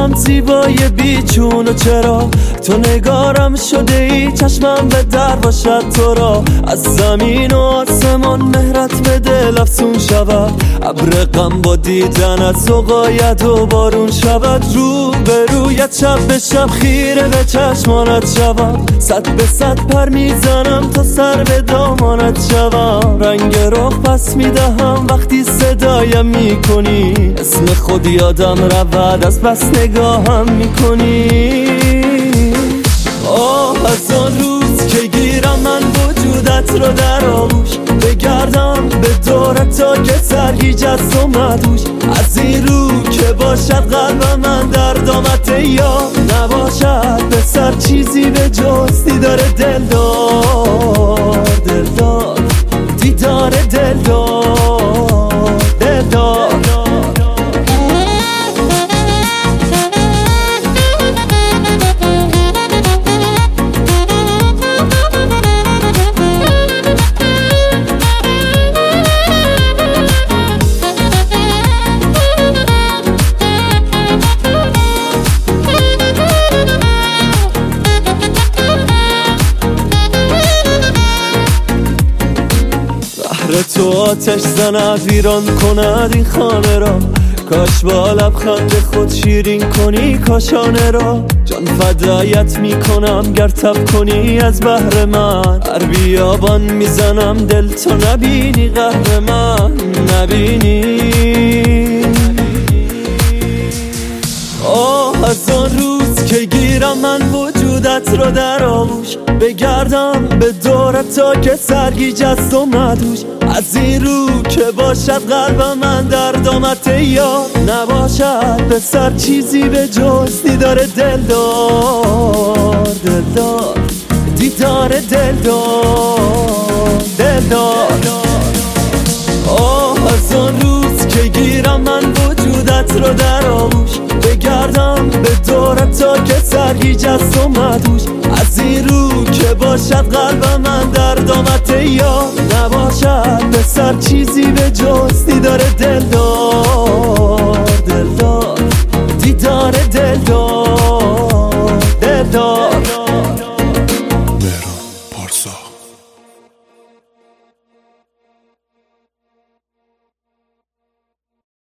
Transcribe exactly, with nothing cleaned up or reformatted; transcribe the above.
هم زیبای بیچون و چرا تو نگارم شده ای چشمم به در باشد تو را از زمین و آسمان مهرت به دل افسون شود ابر غم با دیدن از سقایت و بارون شود رو به رویت شب به شب خیره به چشمانت شود صد به صد پر میزنم تا سر به دامانت شوم رنگ رخ پس میدهم وقتی صدایم میکنی اسم خود یادم رود از بس نگاهم میکنی آه از آن روز که گیرم من وجودت رو در آغوش بگردم به دورت تا که سرگیج از تو مدوش از این رو که باشد قلبم من در دامت یا نباشد به سر چیزی به جز دیدار دلدار دلدار دیدار دلدار دلدار تو آتش زند ویران کند این خانه را کاش با لبخند خود شیرین کنی کاشانه را جان فدایت میکنم گر تب کنی از بحر من هر بیابان میزنم دل تو نبینی قهر من نبینی آه از آن روز که گیرم من وجودت رو در آغوش بگردم به دورت تا که سرگیج از تو مدوش از این رو که باشد قلبم من در دامت یا نباشد به سر چیزی به جز دیدار دلدار دلدار دیدار دلدار دلدار آه از آن روز که گیرم من وجودت رو در آغوش بگردم به دورت تا که سرگیج از تو مدوش از این رو که باشد قلبم من در دامت یا نباشد به سر چیزی به جز دیدار دلدار دلدار دیدار دلدار دلدار